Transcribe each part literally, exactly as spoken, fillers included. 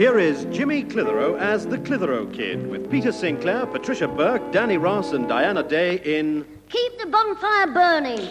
Here is Jimmy Clitheroe as the Clitheroe Kid, with Peter Sinclair, Patricia Burke, Danny Ross and Diana Day in... Keep the bonfire burning.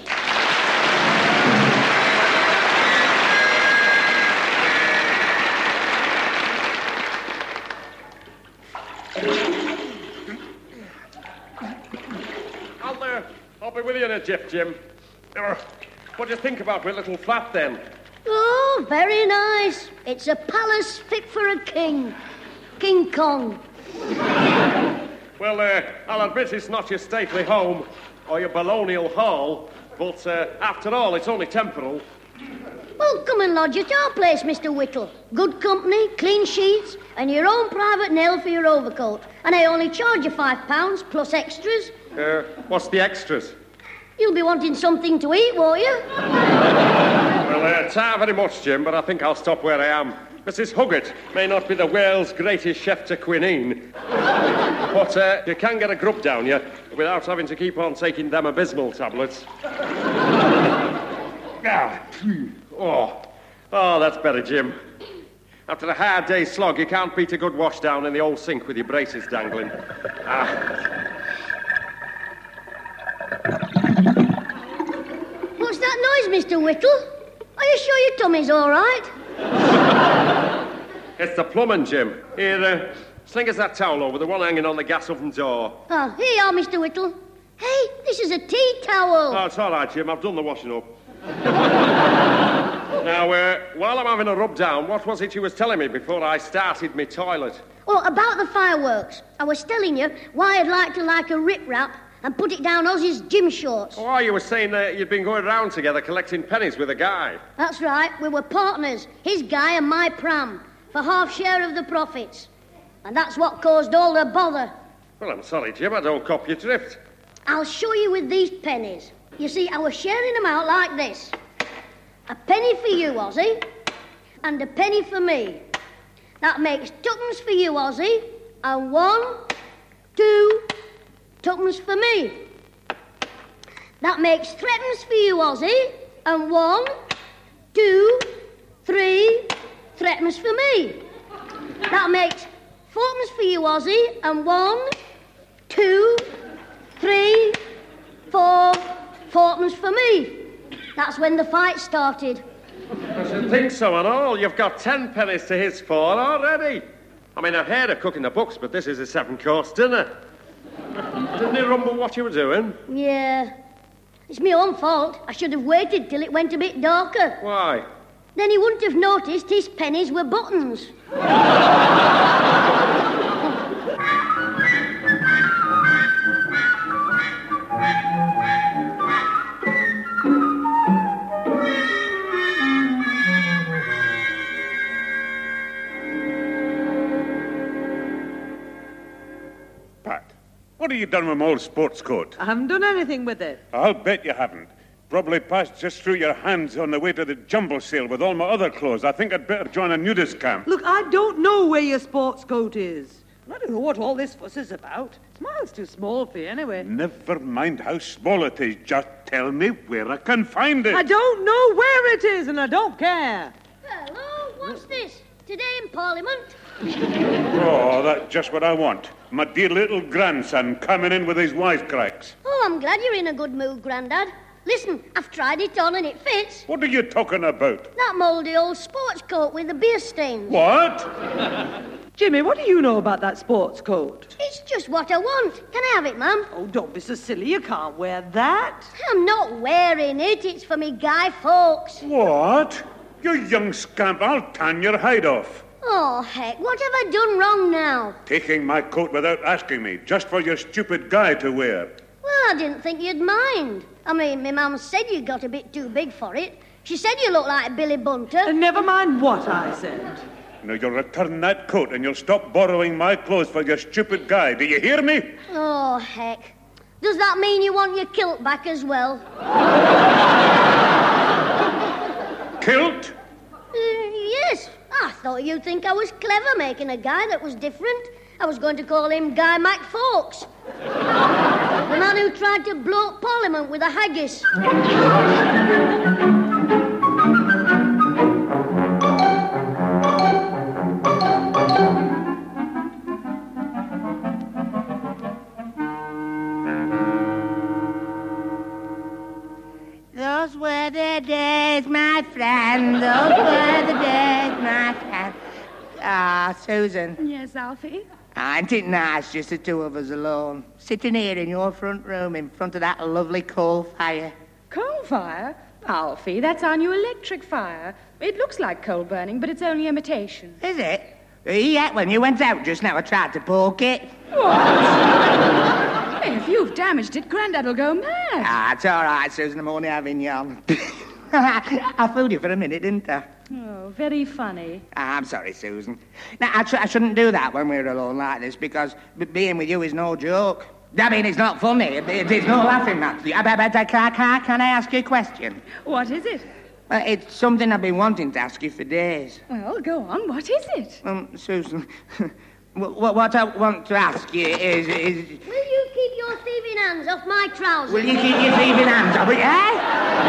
I'll, uh, I'll be with you in a jiff, Jim. Uh, what do you think about my little flat, then? Oh, very nice. It's a palace fit for a king. King Kong. Well, uh, I'll admit it's not your stately home or your baronial hall, but uh, after all, it's only temporal. Well, come and lodge at our place, Mister Whittle. Good company, clean sheets, and your own private nail for your overcoat. And I only charge you five pounds plus extras. Uh, what's the extras? You'll be wanting something to eat, won't you? Well, uh, ta very much, Jim, but I think I'll stop where I am. Missus Huggett may not be the world's greatest chef de quinine, but uh, you can get a grub down you without having to keep on taking them abysmal tablets. ah, oh, oh, that's better, Jim. After a hard day's slog, you can't beat a good wash down in the old sink with your braces dangling. Ah. What's that noise, Mister Whittle? Are you sure your tummy's all right? It's the plumbing, Jim. Here, uh, sling us that towel over, the one hanging on the gas oven door. Oh, here you are, Mister Whittle. Hey, this is a tea towel. Oh, it's all right, Jim. I've done the washing up. Now, uh, while I'm having a rub down, what was it you was telling me before I started my toilet? Oh, about the fireworks. I was telling you why I'd like to like a rip-rap and put it down Ozzy's gym shorts. Oh, you were saying that you'd been going around together collecting pennies with a guy. That's right. We were partners, his guy and my pram, for half share of the profits. And that's what caused all the bother. Well, I'm sorry, Jim. I don't cop your drift. I'll show you with these pennies. You see, I was sharing them out like this. A penny for you, Ozzy, and a penny for me. That makes tuppence for you, Ozzy, and one, two, tuppence for me. That makes threepence for you, Ozzy, and one, two, three, threepence for me. That makes fourpence for you, Ozzy, and one, two, three, four, fourpence for me. That's when the fight started. I should think so and all. You've got ten pennies to his four already. I mean, I've heard of cooking the books, but this is a seven-course dinner. Didn't he rumble what you were doing? Yeah. It's my own fault. I should have waited till it went a bit darker. Why? Then he wouldn't have noticed his pennies were buttons. What have you done with my old sports coat? I haven't done anything with it. I'll bet you haven't. Probably passed just through your hands on the way to the jumble sale with all my other clothes. I think I'd better join a nudist camp. Look, I don't know where your sports coat is. I don't know what all this fuss is about. It's miles too small for you anyway. Never mind how small it is. Just tell me where I can find it. I don't know where it is, and I don't care. Hello, what's this? Today in Parliament? Oh, that's just what I want. My dear little grandson coming in with his wisecracks. Oh, I'm glad you're in a good mood, Grandad. Listen, I've tried it on and it fits. What are you talking about? That mouldy old sports coat with the beer stains. What? Jimmy, what do you know about that sports coat? It's just what I want. Can I have it, ma'am? Oh, don't be so silly. You can't wear that. I'm not wearing it. It's for me Guy Fawkes. What? You young scamp, I'll tan your hide off. Oh, heck, what have I done wrong now? Taking my coat without asking me, just for your stupid guy to wear. Well, I didn't think you'd mind. I mean, my mum said you got a bit too big for it. She said you look like Billy Bunter. And never mind what I said. Now, you'll return that coat and you'll stop borrowing my clothes for your stupid guy. Do you hear me? Oh, heck. Does that mean you want your kilt back as well? Kilt? Uh, yes. I thought you'd think I was clever making a guy that was different. I was going to call him Guy McFawkes. The man who tried to blow up Parliament with a haggis. days, my friend. Those were the days, my friend. Ah, Susan. Yes, Alfie? Ain't it nice just the two of us alone, sitting here in your front room in front of that lovely coal fire? Coal fire? Alfie, that's our new electric fire. It looks like coal burning, but it's only imitation. Is it? Yeah, when you went out just now, I tried to poke it. What? If you've damaged it, Grandad'll go mad. Ah, it's all right, Susan. I'm only having yarn. I fooled you for a minute, didn't I? Oh, very funny. Ah, I'm sorry, Susan. Now, I, sh- I shouldn't do that when we're alone like this, because b- being with you is no joke. I mean, it's not funny. It, it, it's no laughing matter. I, I, I, can, can, can I ask you a question? What is it? Uh, it's something I've been wanting to ask you for days. Well, go on. What is it? Um, Susan, what, what I want to ask you is, is... Will you keep your thieving hands off my trousers? Will you keep your thieving hands off it, eh?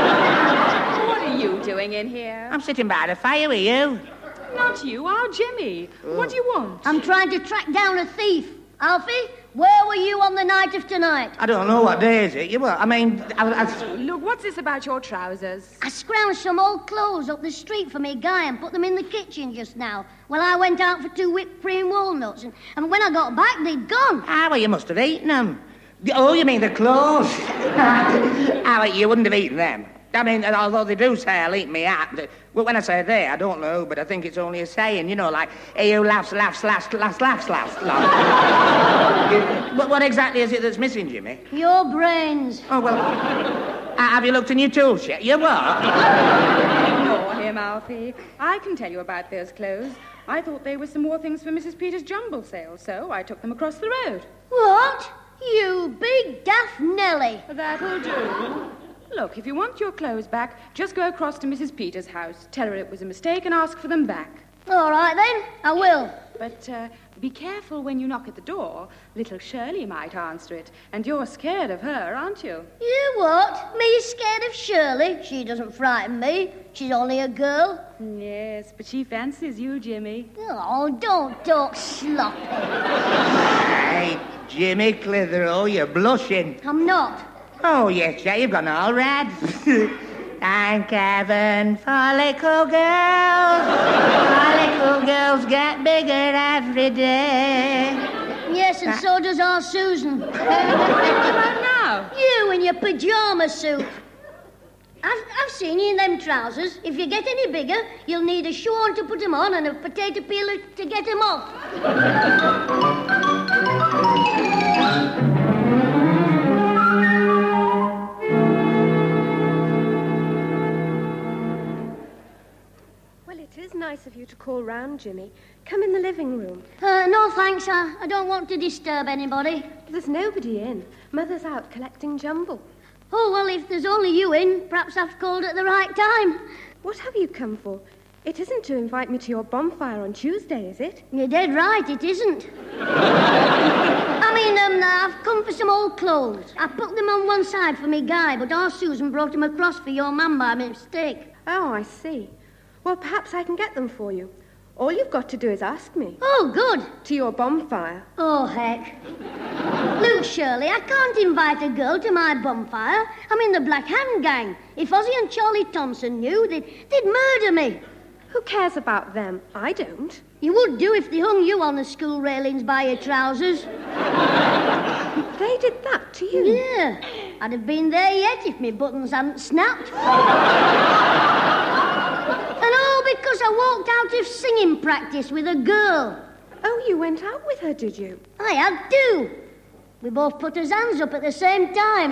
What are you doing in here? I'm sitting by the fire with you. Not you, our Jimmy. Oh. What do you want? I'm trying to track down a thief. Alfie, where were you on the night of tonight? I don't know what day is it. You what? I mean, I, I... Look, what's this about your trousers? I scrounged some old clothes up the street for me guy and put them in the kitchen just now. Well, I went out for two whipped cream walnuts, and, and when I got back, they'd gone. Ah, well, you must have eaten them. Oh, you mean the clothes? Ah, well, you wouldn't have eaten them. I mean, although they do say I'll eat me out. Well, when I say they, I don't know, but I think it's only a saying, you know, like, hey, who laughs, laughs, laughs, laughs, laughs, laughs, laughs. what, what exactly is it that's missing, Jimmy? Your brains. Oh, well, uh, have you looked in your tools yet? You what? Ignore him, Alfie. I can tell you about those clothes. I thought they were some more things for Missus Peters' jumble sale, so I took them across the road. What? You big daft Nelly. That'll do. Look, if you want your clothes back, just go across to Missus Peters' house. Tell her it was a mistake and ask for them back. All right, then. I will. But uh, be careful when you knock at the door. Little Shirley might answer it, and you're scared of her, aren't you? You what? Me scared of Shirley? She doesn't frighten me. She's only a girl. Yes, but she fancies you, Jimmy. Oh, don't talk sloppy. Hey, Jimmy Clitheroe, you're blushing. I'm not. Oh, yes, yeah, you've gone all red. I'm Kevin for little girls. For little girls get bigger every day. Yes, and so does our Susan. What about now? You in your pyjama suit. I've, I've seen you in them trousers. If you get any bigger, you'll need a shoe on to put them on and a potato peeler to get them off. It is nice of you to call round, Jimmy. Come in the living room. Uh, no, thanks. I, I don't want to disturb anybody. There's nobody in. Mother's out collecting jumble. Oh, well, if there's only you in, perhaps I've called at the right time. What have you come for? It isn't to invite me to your bonfire on Tuesday, is it? You're dead right, it isn't. I mean, um, I've come for some old clothes. I put them on one side for me guy, but our Susan brought them across for your man by mistake. Oh, I see. Well, perhaps I can get them for you. All you've got to do is ask me. Oh, good. To your bonfire. Oh, heck. Look, Shirley, I can't invite a girl to my bonfire. I'm in the Black Hand Gang. If Ozzie and Charlie Thompson knew, they'd, they'd murder me. Who cares about them? I don't. You would do if they hung you on the school railings by your trousers. They did that to you? Yeah. I'd have been there yet if my buttons hadn't snapped. And all because I walked out of singing practice with a girl. Oh, you went out with her, did you? I had to. We both put our hands up at the same time.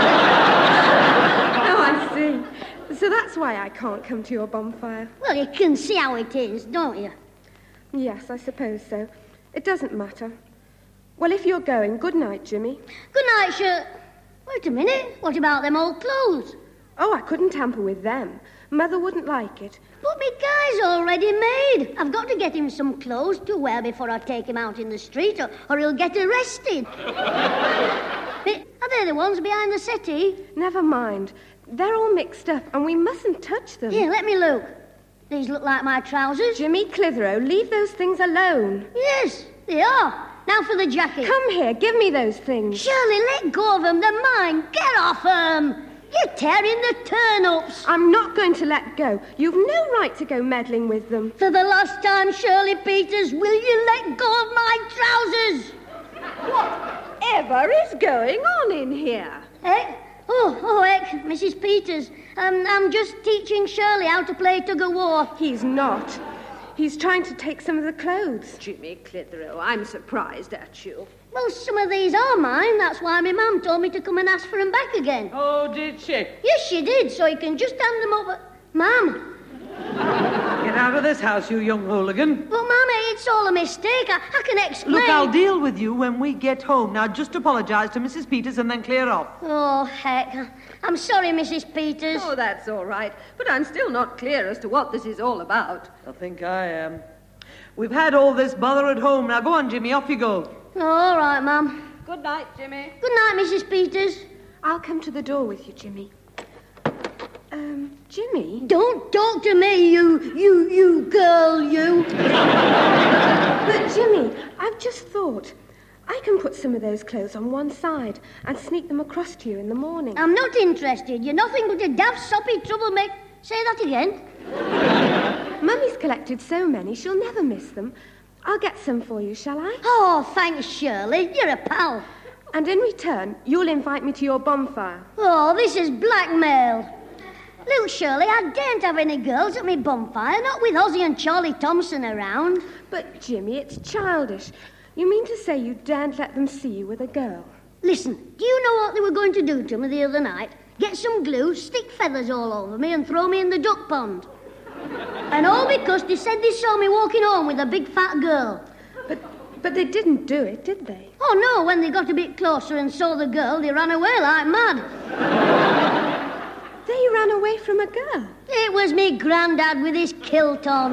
Oh, I see. So that's why I can't come to your bonfire. Well, you can see how it is, don't you? Yes, I suppose so. It doesn't matter. Well, if you're going, good night, Jimmy. Good night, Shir... Wait a minute. What about them old clothes? Oh, I couldn't tamper with them. Mother wouldn't like it. But me guy's already made. I've got to get him some clothes to wear before I take him out in the street, or, or he'll get arrested. Are they the ones behind the settee? Never mind. They're all mixed up, and we mustn't touch them. Here, let me look. These look like my trousers. Jimmy Clitheroe, leave those things alone. Yes, they are. Now for the jacket. Come here, give me those things. Shirley, let go of them. They're mine. Get off them. You're tearing the turnips. I'm not going to let go. You've no right to go meddling with them. For the last time, Shirley Peters, will you let go of my trousers? Whatever is going on in here? Eh? Oh, oh, heck, Missus Peters. Um, I'm just teaching Shirley how to play tug-of-war. He's not. He's trying to take some of the clothes. Jimmy Clitheroe, I'm surprised at you. Well, some of these are mine. That's why my mum told me to come and ask for them back again. Oh, did she? Yes, she did, so you can just hand them over. Mum. Get out of this house, you young hooligan. But, Mummy, it's all a mistake. I, I can explain. Look, I'll deal with you when we get home. Now, just apologise to Missus Peters and then clear off. Oh, heck. I'm sorry, Missus Peters. Oh, that's all right. But I'm still not clear as to what this is all about. I think I am. We've had all this bother at home. Now, go on, Jimmy, off you go. Oh, all right, Mum. Good night, Jimmy. Good night, Missus Peters. I'll come to the door with you, Jimmy. Um, Jimmy? Don't talk to me, you, you, you girl, you. But, Jimmy, I've just thought. I can put some of those clothes on one side and sneak them across to you in the morning. I'm not interested. You're nothing but a daft, soppy troublemaker. Say that again. Mummy's collected so many, she'll never miss them. I'll get some for you, shall I? Oh, thanks, Shirley. You're a pal. And in return, you'll invite me to your bonfire. Oh, this is blackmail. Look, Shirley, I daren't have any girls at me bonfire, not with Ozzie and Charlie Thompson around. But, Jimmy, it's childish. You mean to say you daren't let them see you with a girl? Listen, do you know what they were going to do to me the other night? Get some glue, stick feathers all over me and throw me in the duck pond. And all because they said they saw me walking home with a big fat girl. But but they didn't do it, did they? Oh, no, when they got a bit closer and saw the girl, they ran away like mad. They ran away from a girl? It was me grandad with his kilt on.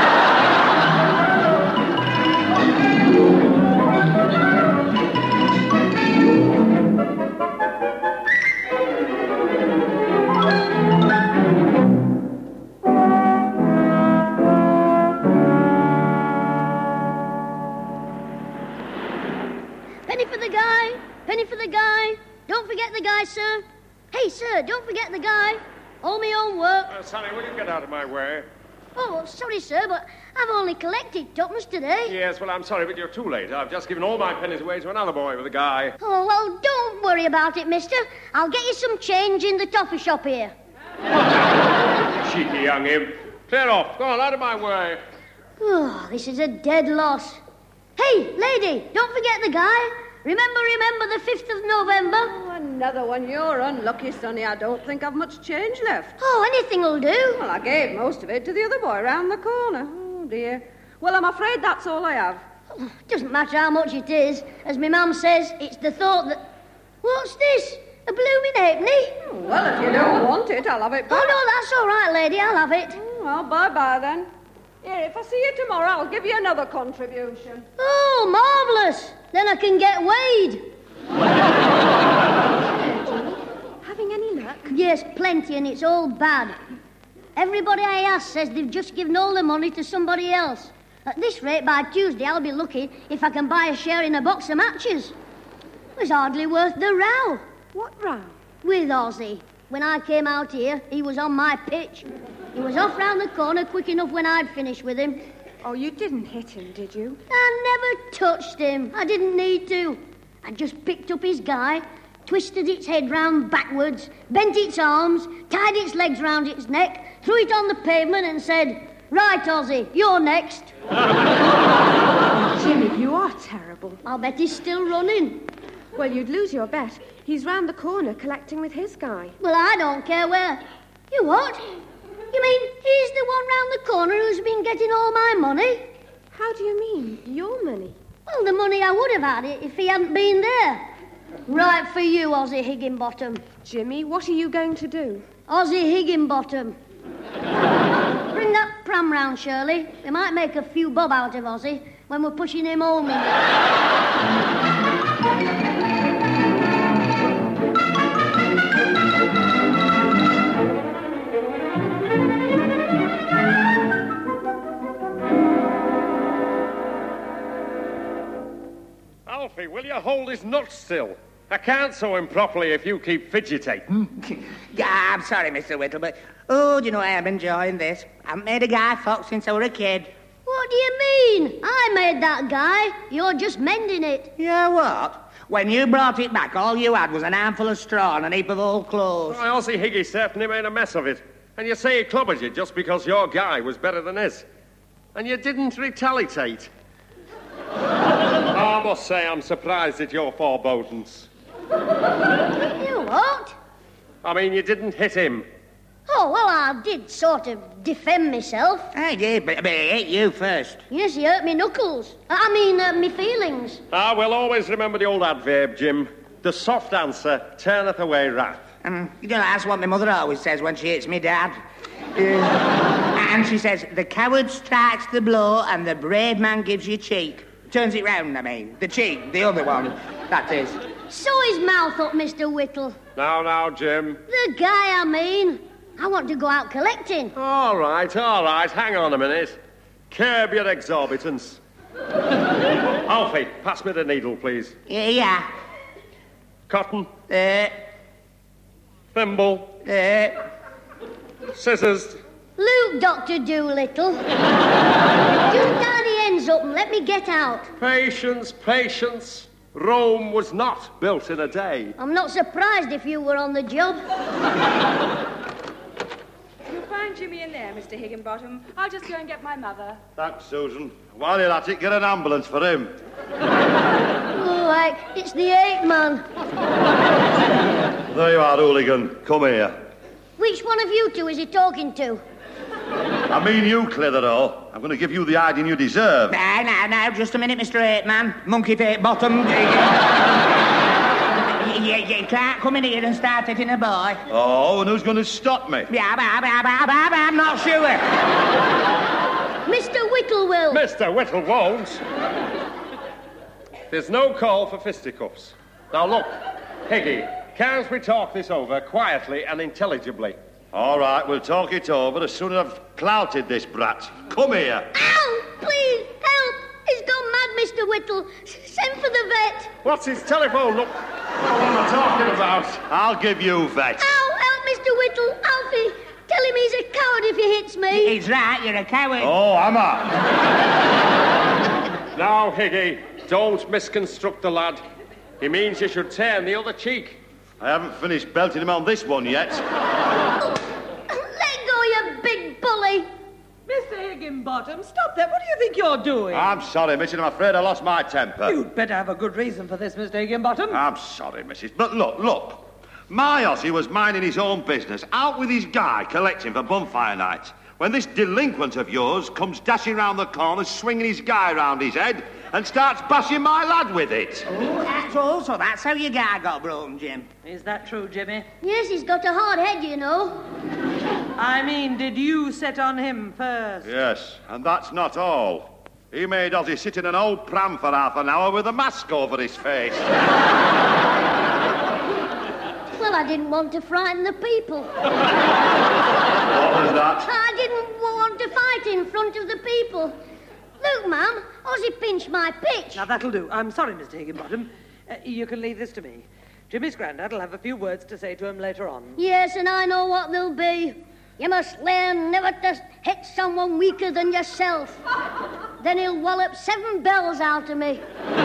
Penny for the guy, penny for the guy. Don't forget the guy, sir. Hey, sir, don't forget the guy. All my own work. Uh, Sally, will you get out of my way? Oh, well, sorry, sir, but I've only collected twopence today. Yes, well, I'm sorry, but you're too late. I've just given all my pennies away to another boy with a guy. Oh, well, don't worry about it, mister. I'll get you some change in the toffee shop here. Cheeky young imp. Clear off. Go on, out of my way. Oh, this is a dead loss. Hey, lady, don't forget the guy. Remember, remember the fifth of November? Oh, another one. You're unlucky, Sonny. I don't think I've much change left. Oh, anything'll do. Well, I gave most of it to the other boy round the corner. Oh, dear. Well, I'm afraid that's all I have. Oh, doesn't matter how much it is. As my mum says, it's the thought that... What's this? A blooming halfpenny? Oh, well, if you don't want it, I'll have it back. Oh, no, that's all right, lady. I'll have it. Oh, well, bye-bye, then. Here, if I see you tomorrow, I'll give you another contribution. Oh, marvellous. Then I can get weighed. Having any luck? Yes, plenty, and it's all bad. Everybody I ask says they've just given all the money to somebody else. At this rate, by Tuesday, I'll be lucky if I can buy a share in a box of matches. It was hardly worth the row. What row? With Ozzie. When I came out here, he was on my pitch. He was off round the corner quick enough when I'd finished with him. Oh, you didn't hit him, did you? I never touched him. I didn't need to. I just picked up his guy, twisted its head round backwards, bent its arms, tied its legs round its neck, threw it on the pavement and said, "Right, Ozzie, you're next." Jimmy, you are terrible. I'll bet he's still running. Well, you'd lose your bet. He's round the corner collecting with his guy. Well, I don't care where. You what? You mean he's the one round the corner who's been getting all my money? How do you mean, your money? Well, the money I would have had it if he hadn't been there. Right for you, Ozzie Higginbottom. Jimmy, what are you going to do? Ozzie Higginbottom. Bring that pram round, Shirley. We might make a few bob out of Ozzie when we're pushing him home. Alfie, will you hold his nuts still? I can't sew him properly if you keep fidgeting. Yeah, I'm sorry, Mister Whittle, but... Oh, do you know, I am enjoying this. I haven't made a Guy Fawkes since I was a kid. What do you mean? I made that guy. You're just mending it. Yeah, what? When you brought it back, all you had was an armful of straw and a heap of old clothes. I also Higgy certainly made a mess of it. And you say he clobbered you just because your guy was better than his. And you didn't retaliate. I must say I'm surprised at your forebodings. You what? I mean, you didn't hit him. Oh, well, I did sort of defend myself. I did, but, but he hit you first. Yes, he hurt me knuckles. I mean, uh, me feelings. Ah, we'll always remember the old adverb, Jim. The soft answer turneth away wrath. Um, you know, that's what my mother always says when she hits me dad. Uh, and she says, the coward strikes the blow and the brave man gives you cheek. Turns it round, I mean. The cheek, the other one, that is. Sew his mouth up, Mister Whittle. Now, now, Jim. The guy, I mean. I want to go out collecting. All right, all right. Hang on a minute. Curb your exorbitance. Alfie, pass me the needle, please. Yeah, yeah. Cotton. Uh, Thimble. uh, Scissors. Luke, Doctor Doolittle. Just tie the ends up and let me get out. Patience, patience. Rome was not built in a day. I'm not surprised if you were on the job. You'll find Jimmy in there, Mister Higginbottom. I'll just go and get my mother. Thanks, Susan. While you're at it, get an ambulance for him. Oh, like, it's the eight man. There you are, hooligan. Come here. Which one of you two is he talking to? I mean you, Clitheroe. I'm going to give you the hiding you deserve. now, now, now, just a minute, Mister Eight Man. Monkey Fate Bottom. You, you can't come in here and start hitting a boy. Oh, and who's going to stop me? Yeah, but, but, but, but, I'm not sure. Mister Whittle will. Mister Whittle won't. There's no call for fisticuffs. Now, look, Higgy, can't we talk this over quietly and intelligibly? All right, we'll talk it over as soon as I've clouted this brat. Come here. Ow! Please, help! He's gone mad, Mister Whittle. S- Send for the vet. What's his telephone? Look, what am I talking about? I'll give you vet. Ow! Help, Mister Whittle. Alfie, tell him he's a coward if he hits me. He's right, you're a coward. Oh, am I? Now, Higgy, don't misconstruct the lad. He means you should turn the other cheek. I haven't finished belting him on this one yet. Let go, you big bully. Mister Higginbottom, stop that. What do you think you're doing? I'm sorry, missus. I'm afraid I lost my temper. You'd better have a good reason for this, Mister Higginbottom. I'm sorry, missus. But look, look. My Ossie was minding his own business, out with his guy collecting for bonfire night, when this delinquent of yours comes dashing round the corner, swinging his guy round his head, and starts bashing my lad with it. Oh, that's all, so that's how your guy got broken, Jim. Is that true, Jimmy? Yes, he's got a hard head, you know. I mean, did you set on him first? Yes, and that's not all. He made Ozzy sit in an old pram for half an hour with a mask over his face. Well, I didn't want to frighten the people. What was that? I didn't want to fight in front of the people. Look, ma'am, Ozzy pinched my pitch. Now, that'll do. I'm sorry, Mister Higginbottom. Uh, you can leave this to me. Jimmy's granddad will have a few words to say to him later on. Yes, and I know what they'll be. You must learn never to hit someone weaker than yourself. Then he'll wallop seven bells out of me.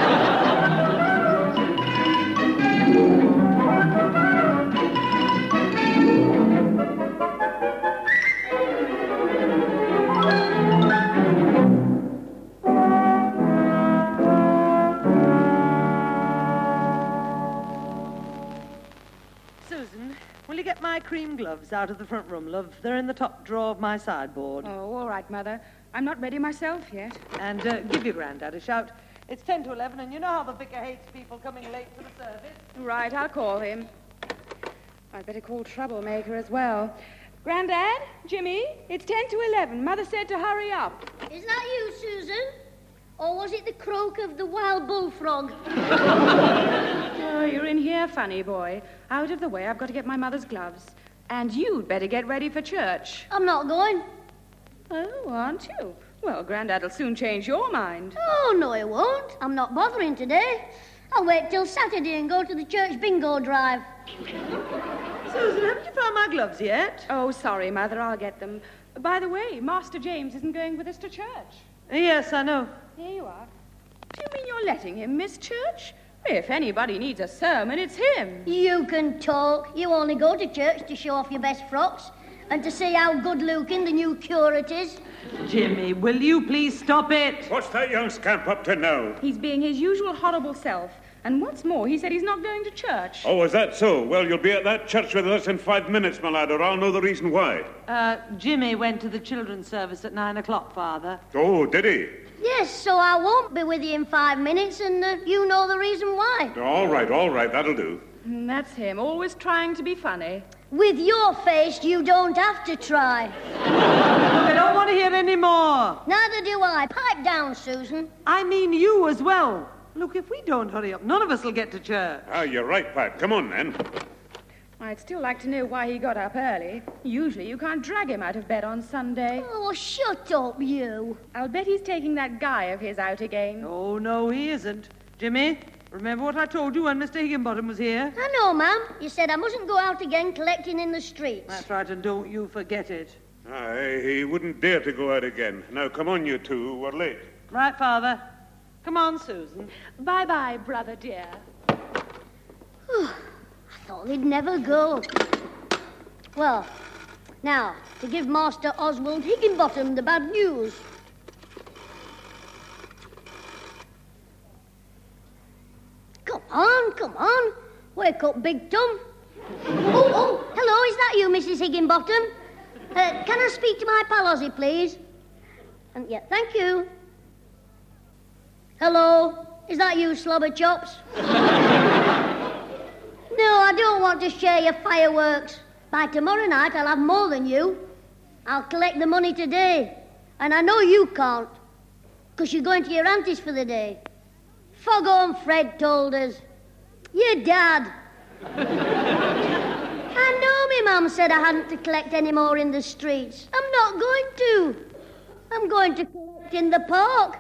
Will you get my cream gloves out of the front room, love? They're in the top drawer of my sideboard. Oh, all right, Mother. I'm not ready myself yet. And uh, give your granddad a shout. It's ten to eleven, and you know how the vicar hates people coming late for the service. Right, I'll call him. I'd better call Troublemaker as well. Grandad, Jimmy, it's ten to eleven. Mother said to hurry up. Is that you, Susan? Or was it the croak of the wild bullfrog? Oh, you're in here, funny boy. Out of the way, I've got to get my mother's gloves. And you'd better get ready for church. I'm not going. Oh, aren't you? Well, Grandad'll soon change your mind. Oh, no, he won't. I'm not bothering today. I'll wait till Saturday and go to the church bingo drive. Susan, haven't you found my gloves yet? Oh, sorry, Mother, I'll get them. By the way, Master James isn't going with us to church. Yes, I know. Here you are. Do you mean you're letting him miss church? If anybody needs a sermon, it's him. You can talk. You only go to church to show off your best frocks and to see how good-looking the new curate is. Jimmy, will you please stop it? What's that young scamp up to now? He's being his usual horrible self. And what's more, he said he's not going to church. Oh, is that so? Well, you'll be at that church with us in five minutes, my lad, or I'll know the reason why. Uh, Jimmy went to the children's service at nine o'clock, Father. Oh, did he? Yes, so I won't be with you in five minutes, and uh, you know the reason why. All right, all right, that'll do. And that's him, always trying to be funny. With your face, you don't have to try. I don't want to hear any more. Neither do I. Pipe down, Susan. I mean you as well. Look, if we don't hurry up, none of us will get to church. Ah, you're right, Pat. Come on, then. I'd still like to know why he got up early. Usually you can't drag him out of bed on Sunday. Oh, shut up, you. I'll bet he's taking that guy of his out again. Oh, no, he isn't. Jimmy, remember what I told you when Mister Higginbottom was here? I know, ma'am. You said I mustn't go out again collecting in the streets. That's right, and don't you forget it. Aye, he wouldn't dare to go out again. Now, come on, you two. We're late. Right, Father. Come on, Susan. Bye-bye, brother dear. I thought they'd never go. Well, now, to give Master Oswald Higginbottom the bad news. Come on, come on. Wake up, Big Tom. Oh, oh, hello, is that you, Missus Higginbottom? Uh, can I speak to my pal Ozzy, please? And yeah, thank you. Hello, is that you, Slobber Chops? No, I don't want to share your fireworks. By tomorrow night, I'll have more than you. I'll collect the money today. And I know you can't, because you're going to your auntie's for the day. Foghorn Fred told us. Your dad. I know me mum said I hadn't to collect any more in the streets. I'm not going to. I'm going to collect in the park.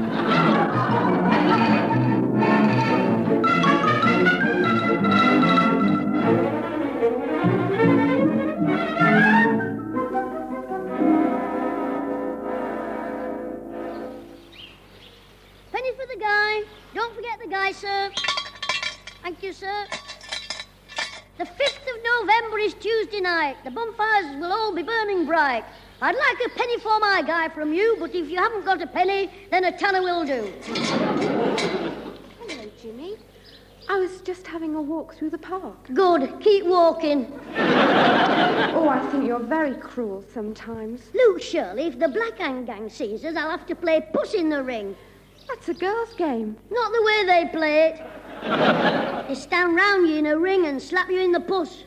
Penny for the guy. Don't forget the guy, sir. Thank you, sir. The fifth of November is Tuesday night. The bonfires will all be burning bright. I'd like a penny for my guy from you, but if you haven't got a penny, then a tenner will do. Hello, Jimmy. I was just having a walk through the park. Good. Keep walking. Oh, I think you're very cruel sometimes. Look, Shirley, if the Black Hand Gang sees us, I'll have to play Puss in the Ring. That's a girl's game. Not the way they play it. They stand round you in a ring and slap you in the puss.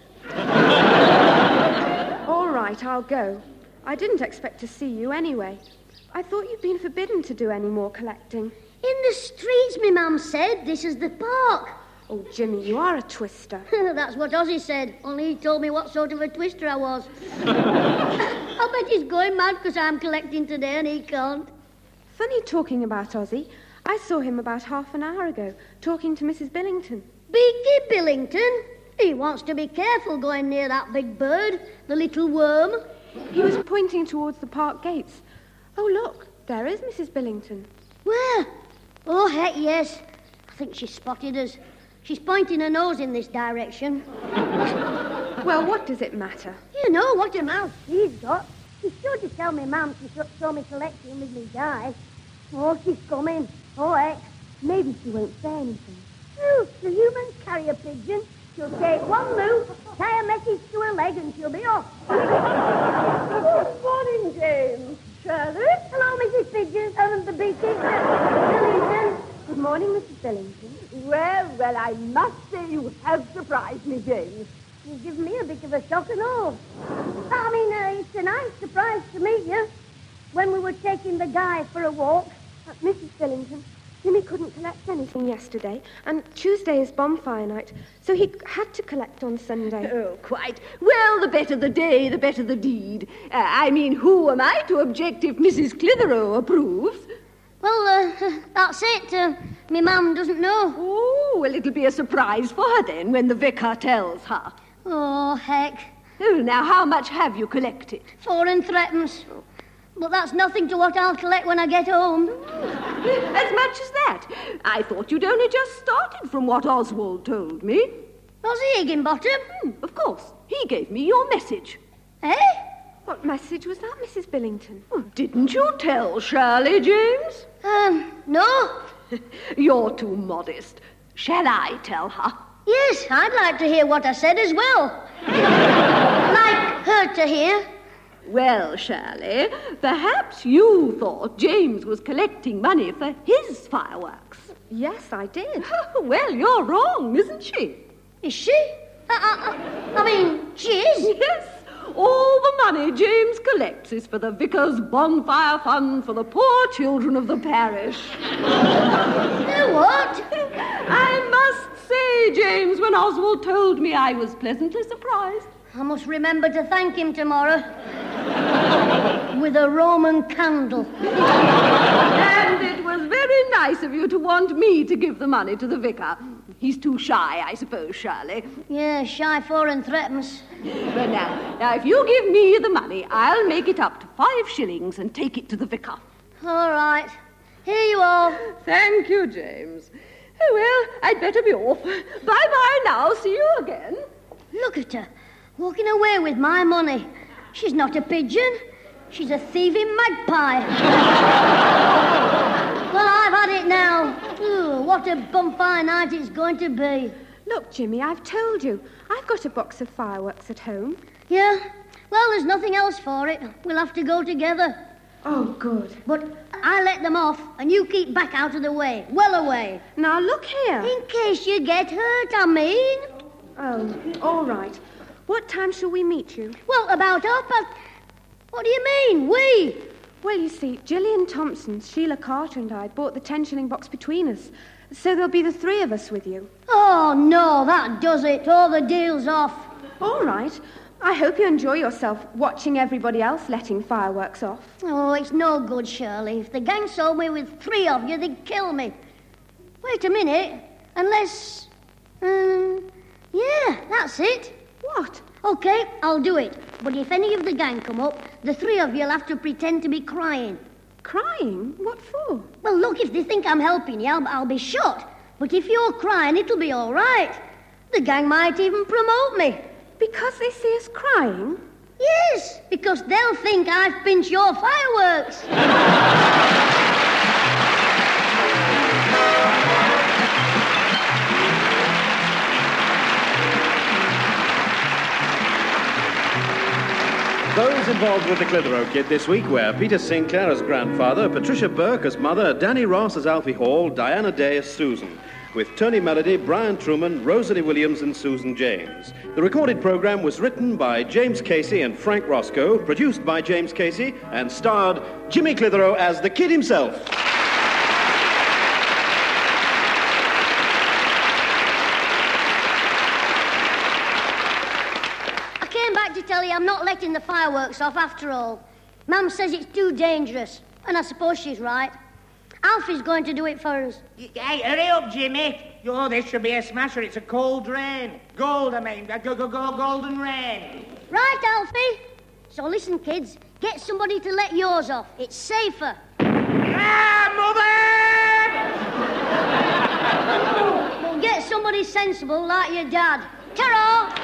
All right, I'll go. I didn't expect to see you anyway. I thought you'd been forbidden to do any more collecting. In the streets, me mum said. This is the park. Oh, Jimmy, you are a twister. That's what Ozzy said, only he told me what sort of a twister I was. I bet he's going mad because I'm collecting today and he can't. Funny talking about Ozzy. I saw him about half an hour ago, talking to Missus Billington. Beaky Billington? He wants to be careful going near that big bird, the little worm. He was pointing towards the park gates. Oh, look, there is Missus Billington. Where? Oh, heck yes. I think she spotted us. She's pointing her nose in this direction. Well, what does it matter? You know what a mouth she's got. She's sure to tell me Mum she saw me collecting with me guy. Oh, she's coming. Oh, heck. Maybe she won't say anything. Oh, the humans carry a pigeon. She'll take one move, tie a message to her leg, and she'll be off. Good morning, James. Shirley. Hello, Missus Pigeon. Um, the Beaky. Billington. Good morning, Missus Billington. Well, well, I must say you have surprised me, James. You've given me a bit of a shock and all. I mean, uh, it's a nice surprise to meet you. When we were taking the guy for a walk. Uh, Missus Billington, Jimmy couldn't collect anything yesterday, and Tuesday is bonfire night, so he had to collect on Sunday. Oh, quite. Well, the better the day, the better the deed. Uh, I mean, who am I to object if Missus Clitheroe approves? Well, uh, that's it. Uh, my mum doesn't know. Oh, Oh, well, it'll be a surprise for her then when the vicar tells her. Oh, heck. Oh, now, how much have you collected? Four and threepence. But that's nothing to what I'll collect when I get home. As much as that? I thought you'd only just started from what Oswald told me. Was he, Higginbottom? Hmm, of course. He gave me your message. Eh? What message was that, Missus Billington? Oh, didn't you tell Shirley, James? Um, no. You're too modest. Shall I tell her? Yes, I'd like to hear what I said as well. Like her to hear. Well, Shirley, perhaps you thought James was collecting money for his fireworks. Yes, I did. Well, you're wrong, isn't she? Is she? I, I, I mean, she is. Yes. All the money James collects is for the vicar's bonfire fund for the poor children of the parish. The what? I must say, James, when Oswald told me, I was pleasantly surprised. I must remember to thank him tomorrow. With a Roman candle. And it was very nice of you to want me to give the money to the vicar. He's too shy, I suppose, Shirley. Yeah, shy four and threepence. But now, now, if you give me the money, I'll make it up to five shillings and take it to the vicar. All right. Here you are. Thank you, James. Oh, well, I'd better be off. Bye-bye now. See you again. Look at her, walking away with my money. She's not a pigeon. She's a thieving magpie. Well, I've had it now. Ooh, what a bonfire night it's going to be. Look, Jimmy, I've told you. I've got a box of fireworks at home. Yeah? Well, there's nothing else for it. We'll have to go together. Oh, good. But I let them off, and you keep back out of the way. Well away. Now, look here. In case you get hurt, I mean. Oh, all right. What time shall we meet you? Well, about half past... What do you mean, we? Well, you see, Gillian Thompson, Sheila Carter and I bought the ten-shilling box between us, so there'll be the three of us with you. Oh, no, that does it. All the deal's off. All right. I hope you enjoy yourself watching everybody else letting fireworks off. Oh, it's no good, Shirley. If the gang saw me with three of you, they'd kill me. Wait a minute. Unless... Um, yeah, that's it. What? OK, I'll do it. But if any of the gang come up, the three of you'll have to pretend to be crying. Crying? What for? Well, look, if they think I'm helping you, I'll, I'll be shot. But if you're crying, it'll be all right. The gang might even promote me. Because they see us crying? Yes, because they'll think I've pinched your fireworks. Those involved with the Clitheroe Kid this week were Peter Sinclair as grandfather, Patricia Burke as mother, Danny Ross as Alfie Hall, Diana Day as Susan, with Tony Melody, Brian Truman, Rosalie Williams and Susan James. The recorded program was written by James Casey and Frank Roscoe, produced by James Casey, and starred Jimmy Clitheroe as the kid himself. To tell you I'm not letting the fireworks off after all. Mum says it's too dangerous, and I suppose she's right. Alfie's going to do it for us. Hey, hurry up, Jimmy. Oh, this should be a smasher. It's a cold rain. Gold, I mean. Go, go, go, golden rain. Right, Alfie. So listen, kids. Get somebody to let yours off. It's safer. Ah, Mother! Well, get somebody sensible like your dad. Ta-ra!